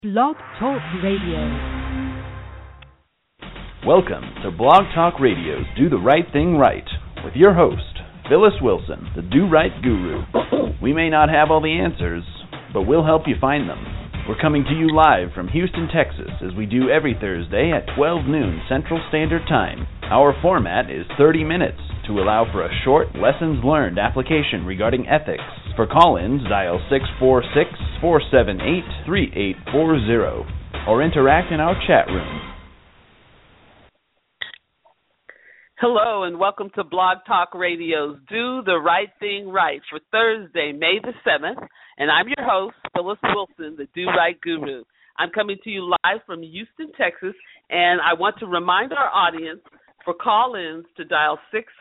Blog Talk Radio. Welcome to Blog Talk Radio's Do the Right Thing Right with your host, Phyllis Wilson, the Do Right Guru. We may not have all the answers, but we'll help you find them. We're coming to you live from Houston, Texas, as we do every Thursday at 12 noon Central Standard Time. Our format is 30 minutes to allow for a short, lessons-learned application regarding ethics. For call-ins, dial 646-478-3840 or interact in our chat room. Hello and welcome to Blog Talk Radio's Do the Right Thing Right for Thursday, May the 7th, and I'm your host, Phyllis Wilson, the Do Right Guru. I'm coming to you live from Houston, Texas, and I want to remind our audience for call-ins to dial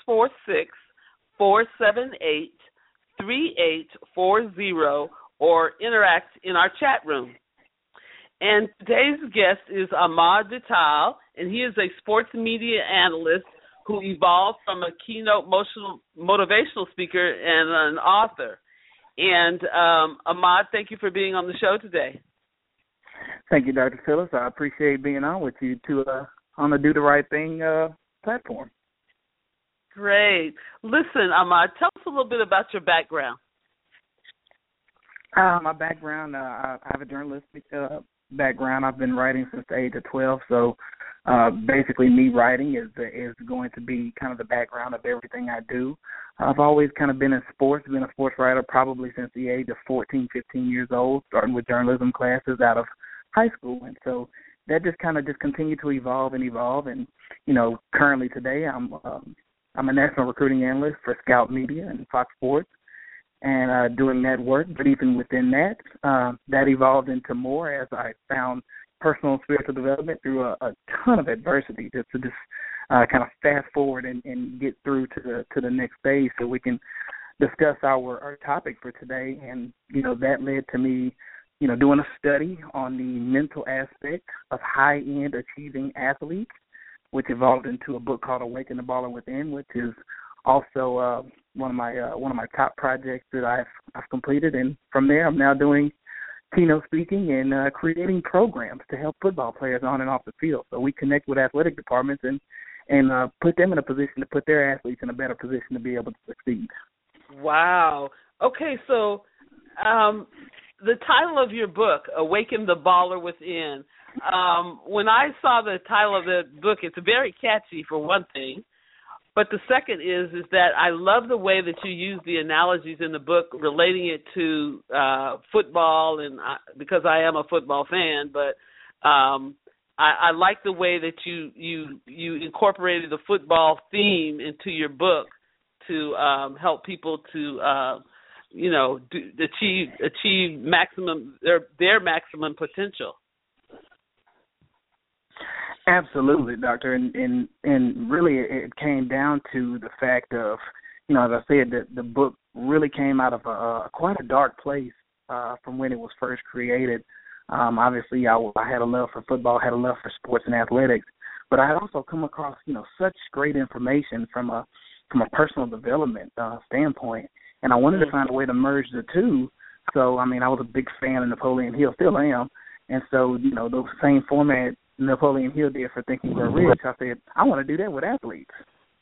646-478-3840 or interact in our chat room. And today's guest is Ahmad Vital, and he is a sports media analyst who evolved from a keynote motivational speaker and an author. And Ahmad, thank you for being on the show today. Thank you, Dr. Phyllis. I appreciate being on with you on the Do the Right Thing platform. Great. Listen, Ahmad, tell us a little bit about your background. My background, I have a journalistic background. I've been writing since the age of 12, so basically me writing is going to be kind of the background of everything I do. I've always kind of been in sports, been a sports writer probably since the age of 14, 15 years old, starting with journalism classes out of high school. And so that just continued to evolve. And, currently today I'm a national recruiting analyst for Scout Media and Fox Sports and doing that work. But even within that, that evolved into more as I found personal and spiritual development through a ton of adversity to just kind of fast forward and get through to the next phase so we can discuss our topic for today. And, that led to me, doing a study on the mental aspect of high-end achieving athletes, which evolved into a book called Awaken the Baller Within, which is also one of my top projects that I've completed. And from there, I'm now doing keynote speaking and creating programs to help football players on and off the field. So we connect with athletic departments and put them in a position to put their athletes in a better position to be able to succeed. Wow. Okay, so the title of your book, Awaken the Baller Within, when I saw the title of the book, it's very catchy for one thing. But the second is that I love the way that you use the analogies in the book, relating it to football, and because I am a football fan. But I like the way that you incorporated the football theme into your book to help people to achieve maximum their maximum potential. Absolutely, Doctor, and really it came down to the fact of, as I said, that the book really came out of quite a dark place from when it was first created. Obviously, I had a love for football, had a love for sports and athletics, but I had also come across, such great information from a personal development standpoint, and I wanted to find a way to merge the two. So, I was a big fan of Napoleon Hill, still am, and so, the same format Napoleon Hill did for Think and Grow Rich, I said, I want to do that with athletes.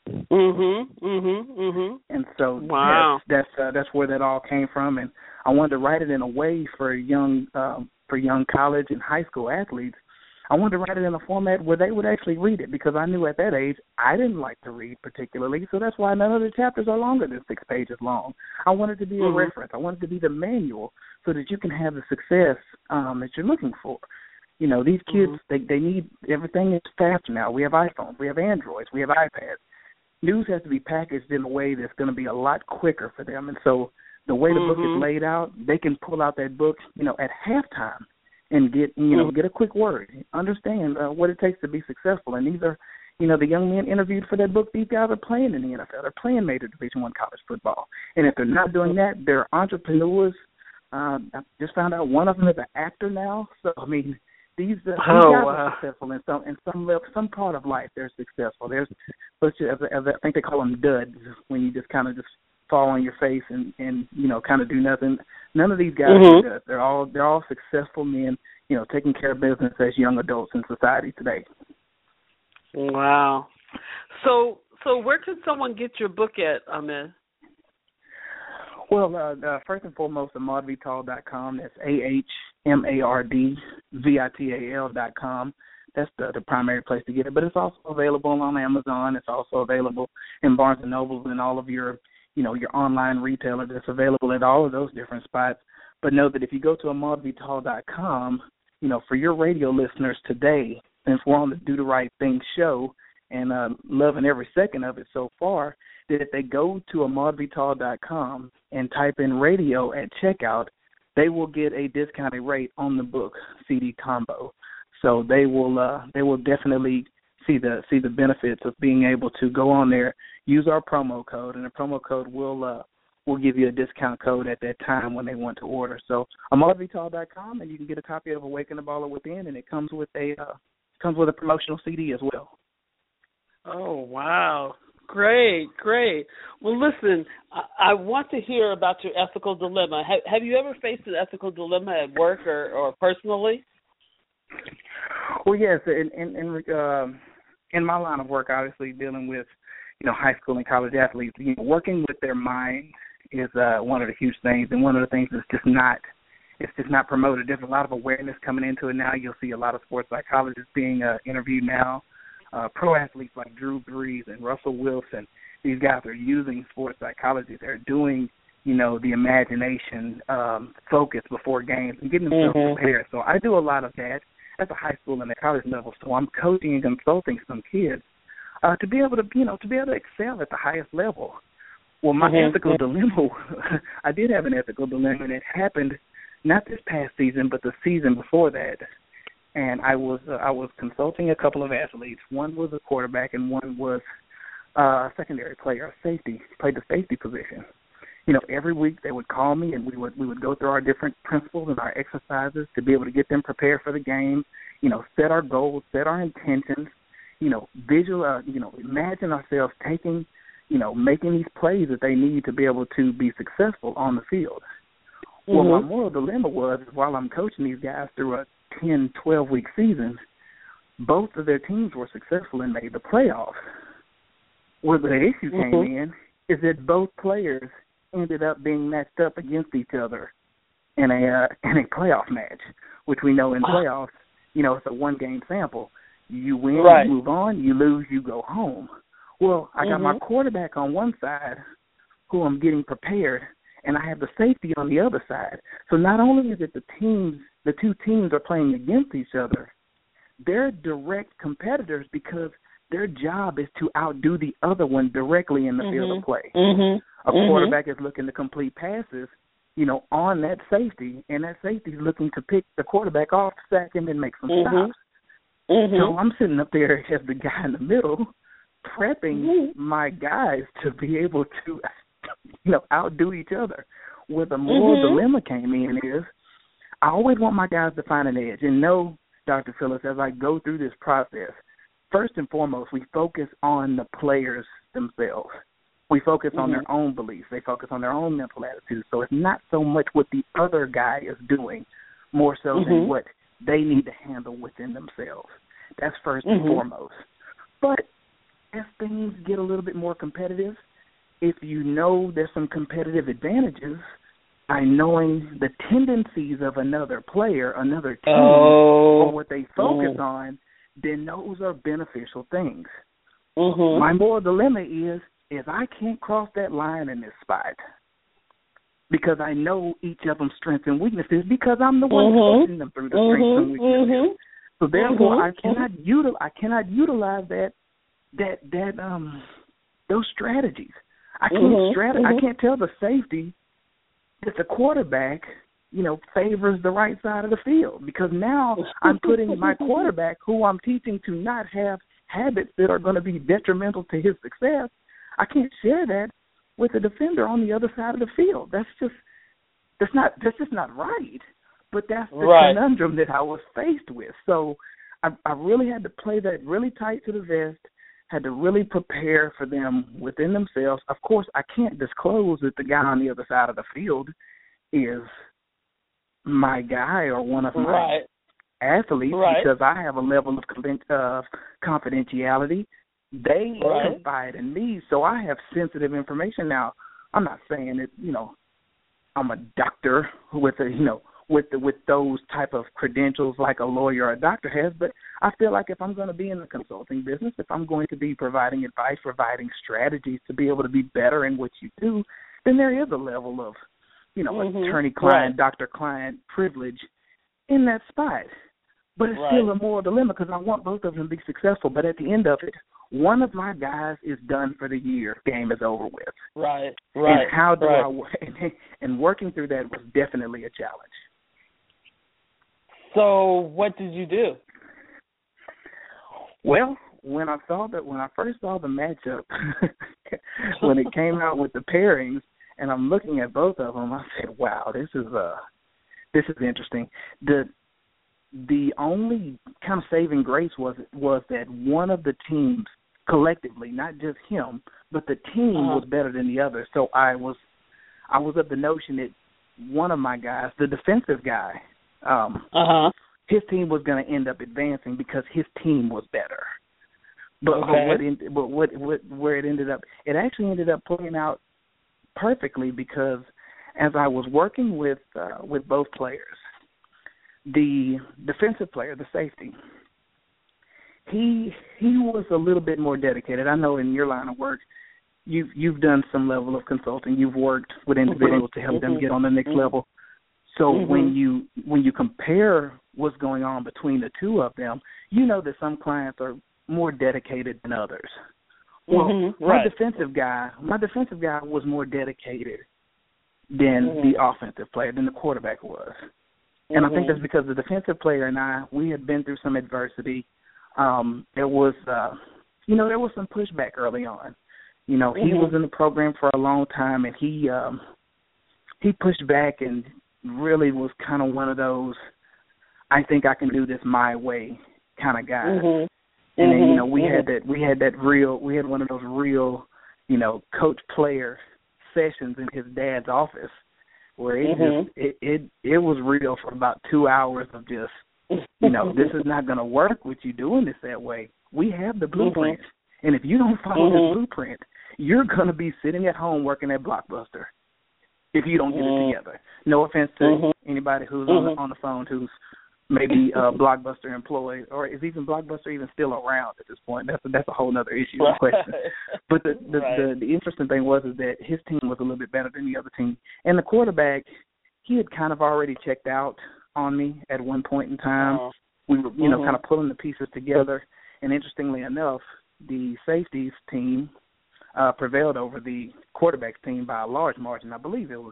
And so wow. that's where that all came from, and I wanted to write it in a way for young college and high school athletes. I wanted to write it in a format where they would actually read it, because I knew at that age I didn't like to read particularly, so that's why none of the chapters are longer than 6 pages long. I wanted to be a reference. I wanted to be the manual so that you can have the success that you're looking for. These kids, they need everything is faster now. We have iPhones, we have Androids, we have iPads. News has to be packaged in a way that's going to be a lot quicker for them. And so the way the book is laid out, they can pull out that book, at halftime and get a quick word, understand what it takes to be successful. And these are, the young men interviewed for that book, these guys are playing in the NFL. They're playing Major Division I college football. And if they're not doing that, they're entrepreneurs. I just found out one of them is an actor now. So, these guys are successful in some part of life. They're successful. There's, I think they call them duds, when you just kind of just fall on your face and kind of do nothing. None of these guys are duds. They're all successful men taking care of business as young adults in society today. Wow. So where can someone get your book at, Ahmed? Well, first and foremost, AhmadVital.com. That's AhmadVital.com. That's the primary place to get it. But it's also available on Amazon. It's also available in Barnes & Noble and all of your online retailers. It's available at all of those different spots. But know that if you go to AhmadVital.com, for your radio listeners today, since we're on the Do the Right Thing show and loving every second of it so far, that if they go to AhmadVital.com and type in radio at checkout, they will get a discounted rate on the book CD combo. So they will definitely see the benefits of being able to go on there, use our promo code, and the promo code will give you a discount code at that time when they want to order. So AhmadVital.com, and you can get a copy of Awaken the Baller Within, and it comes with a promotional CD as well. Oh, wow. Great. Well, listen, I want to hear about your ethical dilemma. Have you ever faced an ethical dilemma at work or personally? Well, yes. In my line of work, obviously dealing with high school and college athletes, working with their mind is one of the huge things, and one of the things that's just not promoted. There's a lot of awareness coming into it now. You'll see a lot of sports psychologists being interviewed now. Pro athletes like Drew Brees and Russell Wilson, these guys are using sports psychology. They're doing, the imagination focus before games and getting themselves prepared. So I do a lot of that at the high school and the college level. So I'm coaching and consulting some kids to be able to excel at the highest level. Well, my ethical dilemma, I did have an ethical dilemma, and it happened not this past season, but the season before that. And I was consulting a couple of athletes. One was a quarterback, and one was a secondary player, a safety, played the safety position. Every week they would call me, and we would go through our different principles and our exercises to be able to get them prepared for the game. Set our goals, set our intentions. Imagine ourselves taking, making these plays that they need to be able to be successful on the field. Well, my moral dilemma was, while I'm coaching these guys through a 10, 12-week season, both of their teams were successful and made the playoffs. Where the issue came in is that both players ended up being matched up against each other in a playoff match, which we know in playoffs, it's a one-game sample. You win, you move on. You lose, you go home. Well, I got my quarterback on one side who I'm getting prepared, and I have the safety on the other side. So not only is it the two teams are playing against each other, they're direct competitors because their job is to outdo the other one directly in the field of play. A quarterback is looking to complete passes, on that safety, and that safety is looking to pick the quarterback off, sack him, and make some stops. So I'm sitting up there as the guy in the middle, prepping my guys to be able to, outdo each other. Where the moral dilemma came in is, I always want my guys to find an edge. And know, Dr. Phillips, as I go through this process, first and foremost, we focus on the players themselves. We focus on their own beliefs. They focus on their own mental attitude. So it's not so much what the other guy is doing, more so than what they need to handle within themselves. That's first and foremost. But as things get a little bit more competitive, if you know there's some competitive advantages by knowing the tendencies of another player, another team, or what they focus on, then those are beneficial things. My moral dilemma is I can't cross that line in this spot because I know each of them's strengths and weaknesses because I'm the one coaching them through the strengths and weaknesses. So therefore, I cannot utilize those strategies. I can't tell the safety that the quarterback, favors the right side of the field because now I'm putting my quarterback, who I'm teaching to not have habits that are going to be detrimental to his success. I can't share that with a defender on the other side of the field. That's just not right. But that's the conundrum that I was faced with. So I really had to play that really tight to the vest, had to really prepare for them within themselves. Of course, I can't disclose that the guy on the other side of the field is my guy or one of my athletes, right. because I have a level of confidentiality. They right. confide in me, so I have sensitive information. Now, I'm not saying that, you know, I'm a doctor with a, you know, with those type of credentials like a lawyer or a doctor has, but I feel like if I'm going to be in the consulting business, if I'm going to be providing advice, providing strategies to be able to be better in what you do, then there is a level of, you know, attorney-client, right. doctor-client privilege in that spot. But it's still a moral dilemma because I want both of them to be successful. But at the end of it, one of my guys is done for the year. Game is over with. Right. And how do and working through that was definitely a challenge. So what did you do? Well, when I first saw the matchup, when it came out with the pairings, and I'm looking at both of them, I said, "Wow, this is interesting." The only kind of saving grace was that one of the teams collectively, not just him, but the team was better than the other. So I was of the notion that one of my guys, the defensive guy, his team was going to end up advancing because his team was better. But where it ended up, it actually ended up playing out perfectly because as I was working with both players, the defensive player, the safety, he was a little bit more dedicated. I know in your line of work, you've done some level of consulting. You've worked with individuals to help them get on the next level. So when you compare what's going on between the two of them, you know that some clients are more dedicated than others. Well, my defensive guy was more dedicated than the offensive player, than the quarterback was. And I think that's because the defensive player and I, we had been through some adversity. There was some pushback early on. You know, he was in the program for a long time, and he pushed back and really was kind of one of those, I think I can do this my way kind of guys. And then, you know, we had one of those real, you know, coach player sessions in his dad's office where it was real for about 2 hours of just, you know, this is not going to work with you doing this that way. We have the blueprint. And if you don't follow this blueprint, you're going to be sitting at home working at Blockbuster if you don't get it together. No offense to anybody who's on the phone who's maybe a Blockbuster employee, or is even Blockbuster even still around at this point? That's a whole other issue and question. But the interesting thing was is that his team was a little bit better than the other team. And the quarterback, he had kind of already checked out on me at one point in time. We were, you know, kind of pulling the pieces together. And interestingly enough, the safeties team prevailed over the quarterback's team by a large margin. I believe it was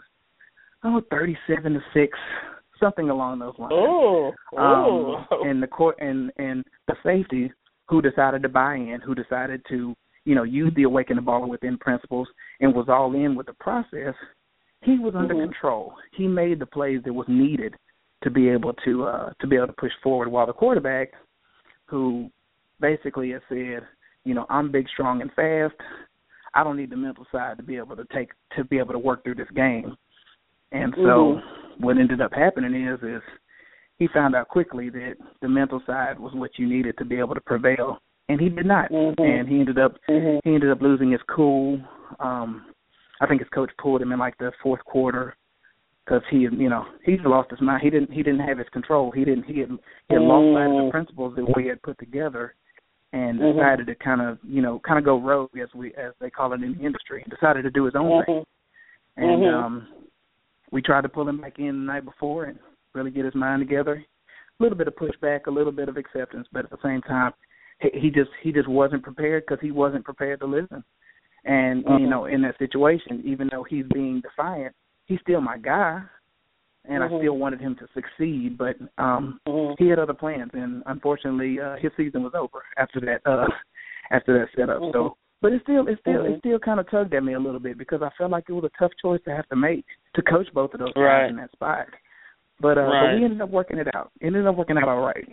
37-6, something along those lines. And the safety who decided to buy in, who decided to, you know, use the Awaken the Baller Within principles and was all in with the process, he was under control. He made the plays that was needed to be able to push forward, while the quarterback, who basically has said, you know, I'm big, strong, and fast. I don't need the mental side to be able to work through this game. And so what ended up happening is he found out quickly that the mental side was what you needed to be able to prevail, and he did not. And he ended up losing his cool. I think his coach pulled him in like the fourth quarter because he lost his mind. He didn't have his control. He had lost sight of the principles that we had put together, and decided to kind of go rogue, as they call it in the industry. Decided to do his own thing, and we tried to pull him back in the night before and really get his mind together. A little bit of pushback, a little bit of acceptance, but at the same time, he just wasn't prepared because he wasn't prepared to listen. And you know, in that situation, even though he's being defiant, he's still my guy, and I still wanted him to succeed. But he had other plans, and unfortunately, his season was over after that setup. So. But it still kind of tugged at me a little bit because I felt like it was a tough choice to have to make to coach both of those guys in that spot. But we ended up working it out. All right.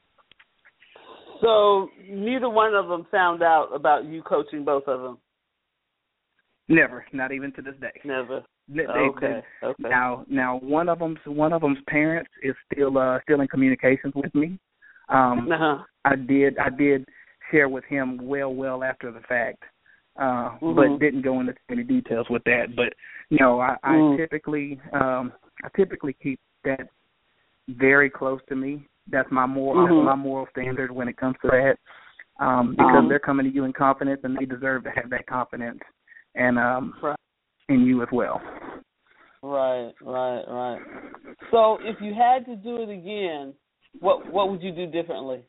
So neither one of them found out about you coaching both of them? Never, not even to this day. Never. Okay. Now one of them's parents is still in communications with me. I did share with him well after the fact, but didn't go into any details with that. But I typically keep that very close to me. That's my moral standard when it comes to that, because they're coming to you in confidence, and they deserve to have that confidence, and in you as well. Right. So, if you had to do it again, what would you do differently?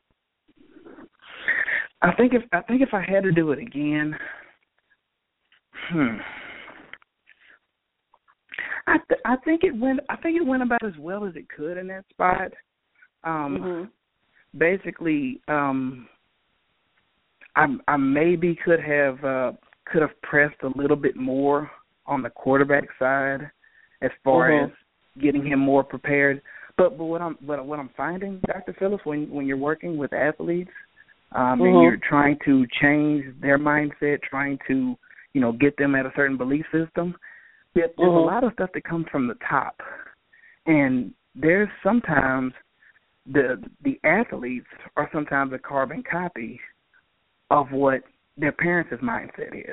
I think if I had to do it again, I think it went about as well as it could in that spot. Basically, I maybe could have pressed a little bit more on the quarterback side as far as getting him more prepared. But what I'm finding, Dr. Phillips, when you're working with athletes, and you're trying to change their mindset, trying to get them at a certain belief system, there's a lot of stuff that comes from the top, and there's sometimes the athletes are sometimes a carbon copy of what their parents' mindset is.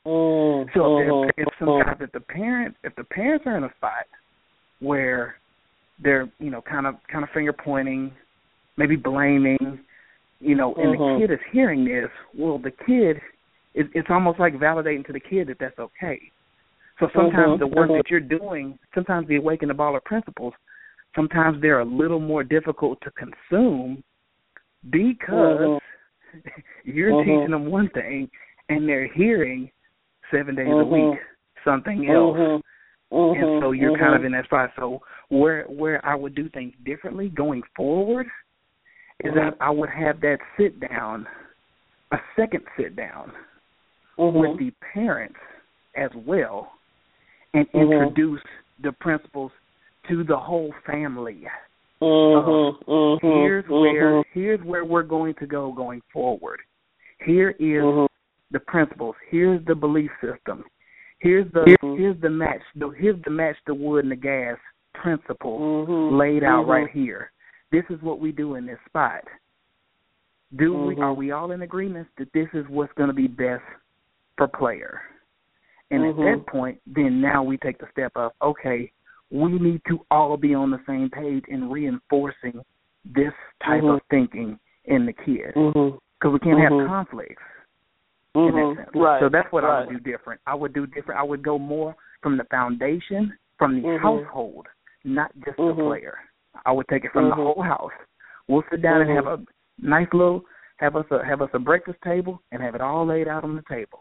So if the parents are in a spot where they're kind of finger pointing, maybe blaming, and the kid is hearing this, well, the kid it's almost like validating to the kid that that's okay. So sometimes the work that you're doing, sometimes the Awaken the Baller principles, sometimes they're a little more difficult to consume because you're teaching them one thing and they're hearing 7 days a week something else. And so you're kind of in that spot. So where I would do things differently going forward is that I would have that sit down, a second sit down with the parents as well, and introduce the principles to the whole family. Here's where we're going to go going forward. Here is the principles. Here's the belief system. Here's the match the wood and the gas principle laid out right here. This is what we do in this spot. Are we all in agreement that this is what's going to be best for player? And at that point, then now we take the step of, okay, we need to all be on the same page in reinforcing this type of thinking in the kid. Because we can't have conflicts in that sense. Right. So that's what I would do different. I would go more from the foundation, from the household, not just the player. I would take it from the whole house. We'll sit down and have a nice little, have us a breakfast table and have it all laid out on the table.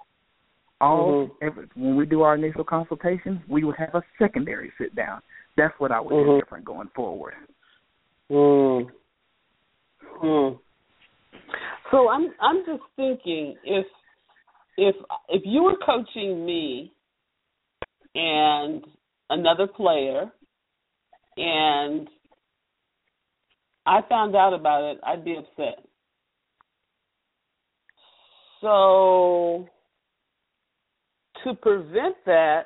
When we do our initial consultation, we would have a secondary sit down. That's what I would do different going forward. So I'm just thinking, if you were coaching me and another player, and I found out about it, I'd be upset. So to prevent that,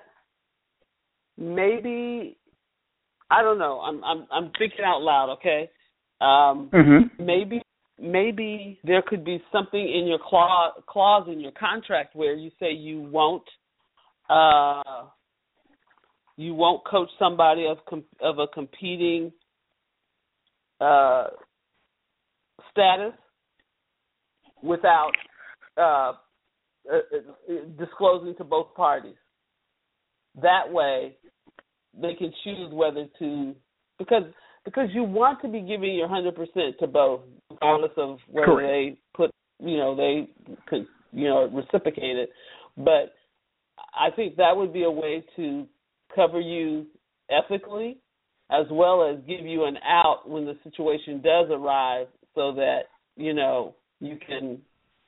maybe, I don't know. I'm thinking out loud. Okay. Maybe there could be something in your clause in your contract where you say you won't coach somebody of a competing status without disclosing to both parties. That way, they can choose whether to, because you want to be giving your 100% to both, regardless of whether they put, they could, reciprocate it. But I think that would be a way to cover you ethically, as well as give you an out when the situation does arrive, so that you can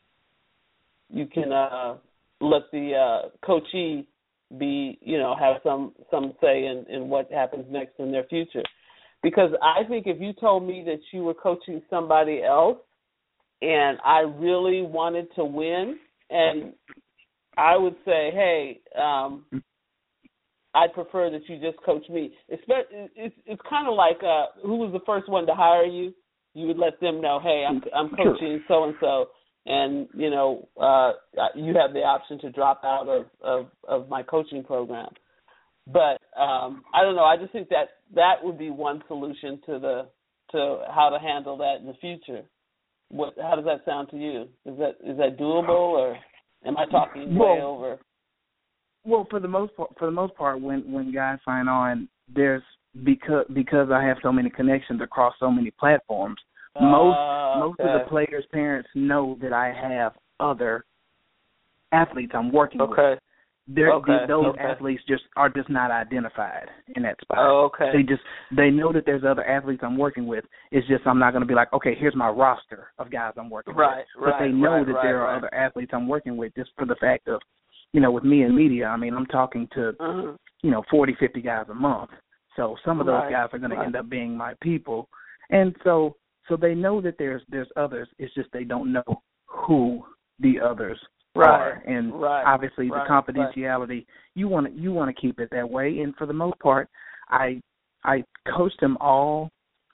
let the coachee be, have some say in what happens next in their future. Because I think if you told me that you were coaching somebody else and I really wanted to win, and I would say, hey, I'd prefer that you just coach me. It's kind of like who was the first one to hire you? You would let them know, hey, I'm coaching so and so, and you have the option to drop out of my coaching program. But I don't know. I just think that would be one solution to how to handle that in the future. How does that sound to you? Is that doable, or am I talking way over? Well, for the most part, when guys sign on, there's because I have so many connections across so many platforms. Most of the players' parents know that I have other athletes I'm working with. Those athletes are just not identified in that spot. Oh, okay. They know that there's other athletes I'm working with. It's just I'm not going to be like, okay, here's my roster of guys I'm working with. But they know that there are other athletes I'm working with just for the fact of, with me in media. I mean, I'm talking to 40, 50 guys a month. So some of those guys are going to end up being my people, and so they know that there's others. It's just they don't know who the others are, and obviously the confidentiality. You want to keep it that way, and for the most part, I coach them all,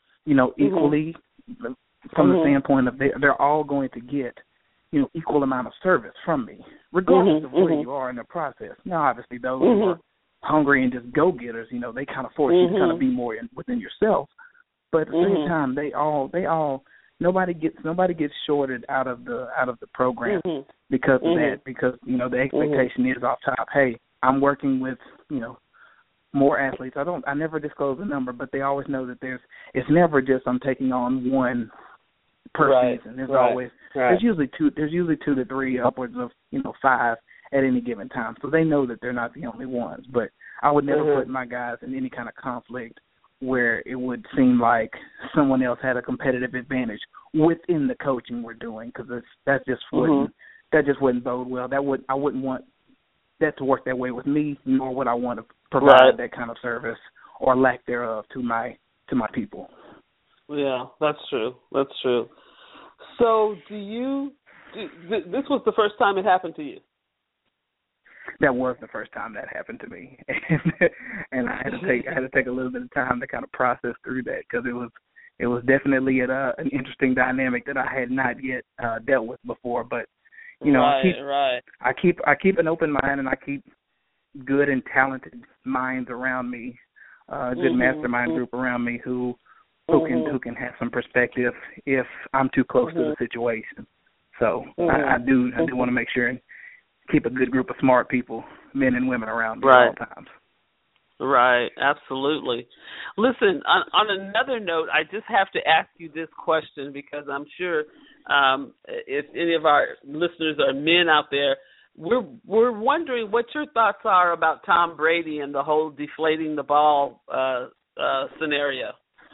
equally from the standpoint of they're all going to get equal amount of service from me, regardless of where you are in the process. Now, obviously, those who are hungry and just go-getters, they kind of force you to kind of be more within yourself. But at the same time, they all nobody gets shorted out of the program because of that. Because the expectation is off top. Hey, I'm working with more athletes. I never disclose the number, but they always know that it's never just I'm taking on one per season. There's always there's usually two to three, upwards of 5 at any given time. So they know that they're not the only ones. But I would never put my guys in any kind of conflict where it would seem like someone else had a competitive advantage within the coaching we're doing, because that just wouldn't bode well. I wouldn't want that to work that way with me, nor would I want to provide that kind of service or lack thereof to my people. Yeah, that's true. That's true. So, this was the first time it happened to you? That was the first time that happened to me, and I had to take a little bit of time to kind of process through that, because it was definitely an interesting dynamic that I had not yet dealt with before. But I keep an open mind, and I keep good and talented minds around me, a good mastermind group around me who can have some perspective if I'm too close to the situation. So I do want to make sure and keep a good group of smart people, men and women, around me at all times. Right, absolutely. Listen, on another note, I just have to ask you this question, because I'm sure if any of our listeners are men out there, we're wondering what your thoughts are about Tom Brady and the whole deflating the ball scenario.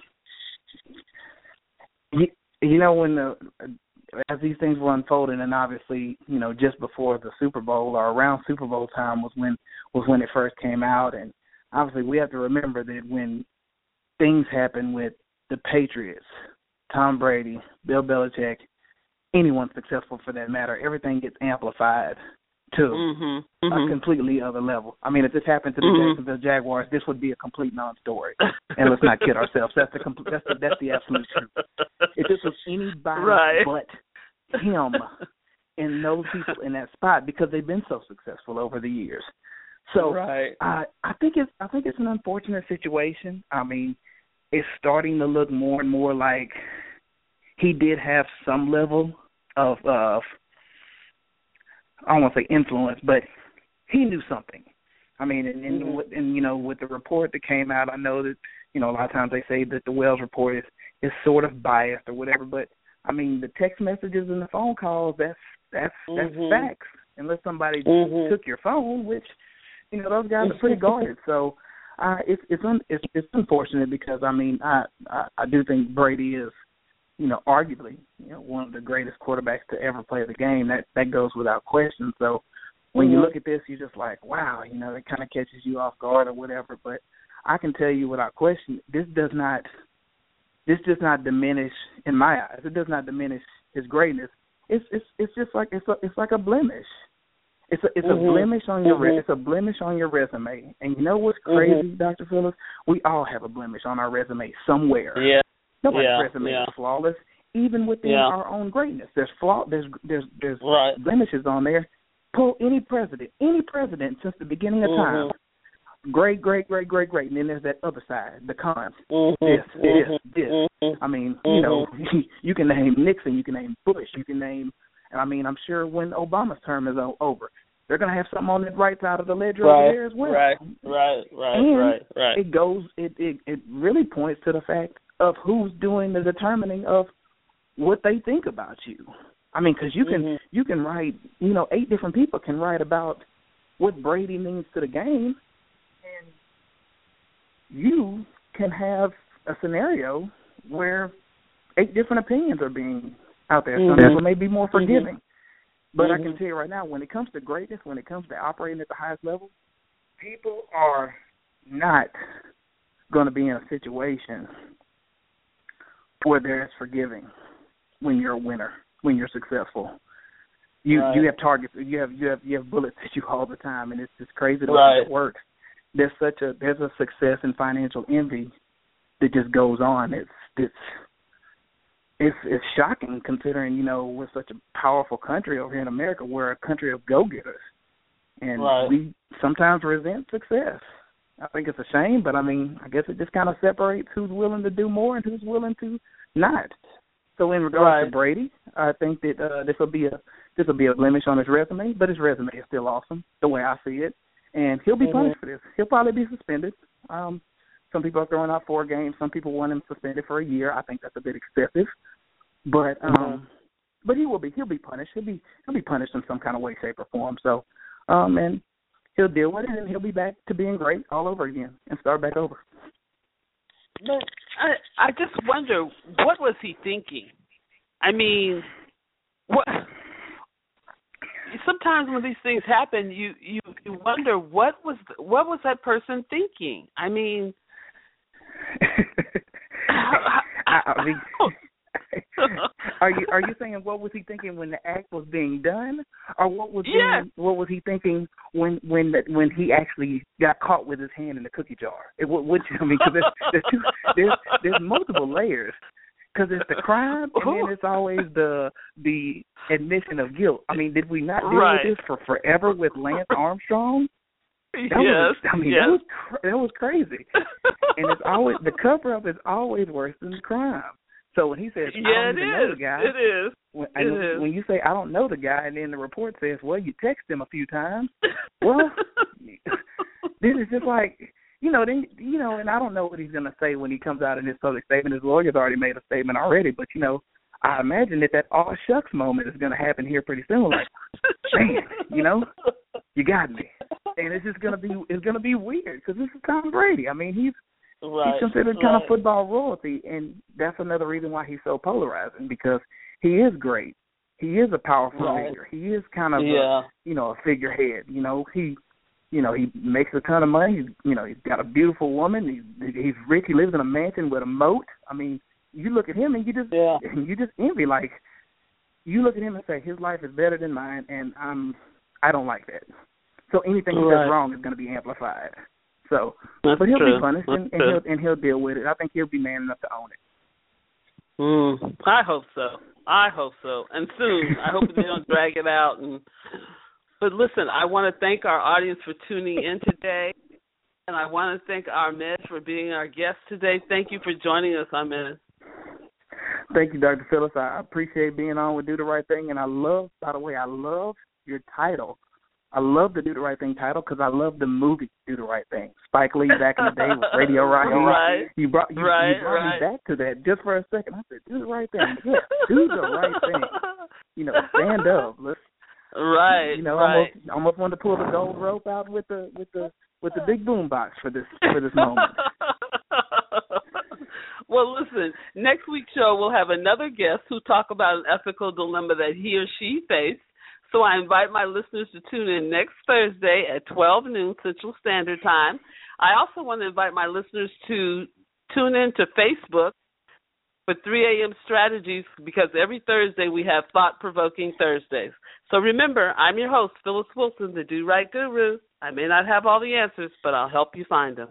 As these things were unfolding, and obviously, just before the Super Bowl or around Super Bowl time was when it first came out, and obviously we have to remember that when things happen with the Patriots, Tom Brady, Bill Belichick, anyone successful for that matter, everything gets amplified to a completely other level. I mean, if this happened to the Jacksonville Jaguars, this would be a complete non-story. And let's not kid ourselves. That's the absolute truth. If this was anybody but him and those people in that spot, because they've been so successful over the years. So I think it's an unfortunate situation. I mean, it's starting to look more and more like he did have some level of I don't want to say influence, but he knew something. I mean, and with the report that came out, I know that a lot of times they say that the Wells report is sort of biased or whatever, but I mean, the text messages and the phone calls, that's facts. Unless somebody took your phone, which those guys are pretty guarded. So it's unfortunate, because I mean I do think Brady is arguably one of the greatest quarterbacks to ever play the game. That goes without question. So when you look at this, you're just like, wow, it kind of catches you off guard or whatever. But I can tell you without question, this does not diminish, in my eyes, it does not diminish his greatness. It's just like it's like a blemish. It's a blemish on your it's a blemish on your resume. And you know what's crazy, Dr. Phillips? We all have a blemish on our resume somewhere. Yeah. Nobody's resume is flawless, even within our own greatness. There's blemishes on there. Pull any president since the beginning of time. Great, and then there's that other side, the cons. This. I mean, you know, you can name Nixon, you can name Bush, you can name, I mean, I'm sure when Obama's term is over, they're going to have something on the right side of the ledger over there as well. Right. It goes, it really points to the fact of who's doing the determining of what they think about you. I mean, because you can write, you know, 8 different people can write about what Brady means to the game, and you can have a scenario where 8 different opinions are being out there. Some people may be more forgiving. But I can tell you right now, when it comes to greatness, when it comes to operating at the highest level, people are not going to be in a situation where they're as forgiving when you're a winner, when you're successful. You have targets, you have bullets at you all the time, and it's just crazy the way it works. There's a success in financial envy that just goes on. It's shocking considering, you know, we're such a powerful country over here in America. We're a country of go-getters, and we sometimes resent success. I think it's a shame, but I mean, I guess it just kind of separates who's willing to do more and who's willing to not. So in regards to Brady, I think that this will be a blemish on his resume, but his resume is still awesome the way I see it, and he'll be punished for this. He'll probably be suspended. Some people are throwing out 4 games. Some people want him suspended for a year. I think that's a bit excessive, but he'll be punished. He'll be punished in some kind of way, shape, or form. So, and he'll deal with it, and he'll be back to being great all over again and start back over. But I just wonder, what was he thinking? I mean, what? Sometimes when these things happen, you wonder what was that person thinking? I mean, are you saying what was he thinking when the act was being done, or what was he thinking when he actually got caught with his hand in the cookie jar? Because there's multiple layers. Because it's the crime, and then it's always the admission of guilt. I mean, did we not deal with this for forever with Lance Armstrong? That was crazy. And it's always, the cover-up is always worse than the crime. So when he says, I don't even know the guy. It is. When you say, I don't know the guy, and then the report says, well, you text him a few times. Well, then it's just like, and I don't know what he's going to say when he comes out in his public statement. His lawyer's already made a statement already, but, I imagine that all shucks moment is going to happen here pretty soon. Like, man, you got me. And it's just going to be weird because this is Tom Brady. I mean, he's considered kind of football royalty, and that's another reason why he's so polarizing, because he is great. He is a powerful figure. He is kind of a figurehead. He makes a ton of money. He's got a beautiful woman. He's rich. He lives in a mansion with a moat. I mean, you look at him and you just envy. Like, you look at him and say, his life is better than mine, and I don't like that. So anything he does wrong is going to be amplified. So, but he'll be punished, and he'll deal with it. I think he'll be man enough to own it. I hope so. And soon. I hope they don't drag it out. But listen, I want to thank our audience for tuning in today, and I want to thank Ahmed for being our guest today. Thank you for joining us, Ahmed. Thank you, Dr. Phillips. I appreciate being on with Do the Right Thing, and I love your title. I love the Do the Right Thing title because I love the movie Do the Right Thing. Spike Lee back in the day with Radio Raheem. You brought me back to that just for a second. I said, Do the Right Thing. Yeah, do the right thing. Stand up. Let's. Almost wanted to pull the gold rope out with the big boom box for this moment. Well, listen, next week's show we'll have another guest who talk about an ethical dilemma that he or she faced. So I invite my listeners to tune in next Thursday at 12 noon Central Standard Time. I also want to invite my listeners to tune in to Facebook with 3 a.m. strategies, because every Thursday we have thought-provoking Thursdays. So remember, I'm your host, Phyllis Wilson, the Do Right Guru. I may not have all the answers, but I'll help you find them.